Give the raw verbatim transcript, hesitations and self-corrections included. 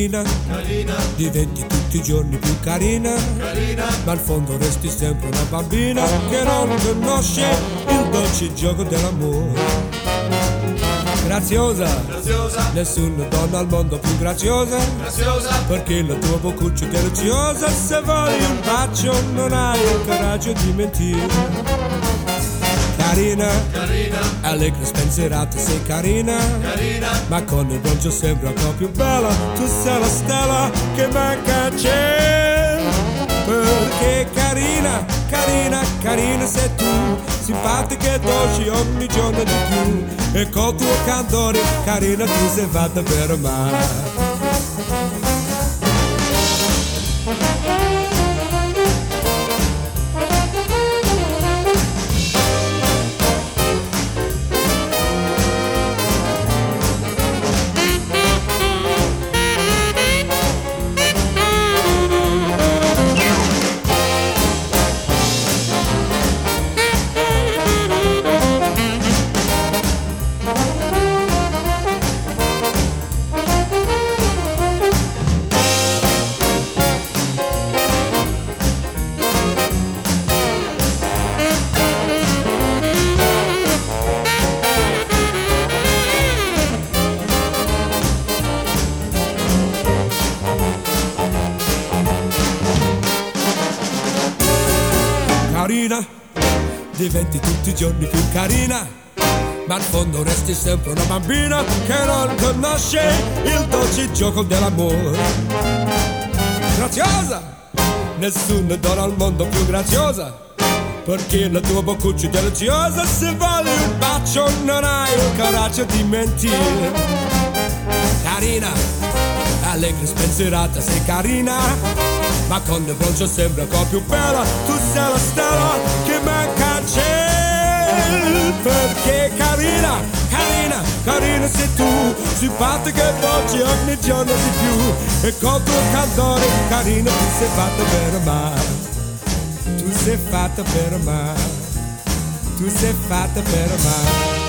Carina, carina, diventi tutti i giorni più carina, carina, ma al fondo resti sempre una bambina che non conosce il dolce gioco dell'amore. Graziosa, graziosa, nessuna donna al mondo più graziosa, graziosa, perché la tua boccuccia è deliziosa. Se vuoi un bacio non hai il coraggio di mentire. Carina, carina, allegra spensierata, sei carina, carina, ma con il bronzo sembra un po' più bella. Tu sei la stella che manca c'è, perché carina, carina, carina sei tu, simpatica e dolce ogni giorno di più, e col tuo cantore carina tu sei fatta per amare. Carina, diventi tutti i giorni più carina, ma al fondo resti sempre una bambina che non conosce il dolce gioco dell'amore. Graziosa, nessuna donna al mondo più graziosa, perché la tua boccuccia è deliziosa. Se vuoi un bacio non hai il coraggio di mentire. Carina, allegra spensierata, sei carina, ma con il bronzo sembra un po' più bella. Tu sei la stella che manca c'è, perché carina, carina, carina sei tu, simpatica e dolce ogni giorno di più, e col tuo cantore carina tu sei fatta per amare. Tu sei fatta per amare, tu sei fatta per amare.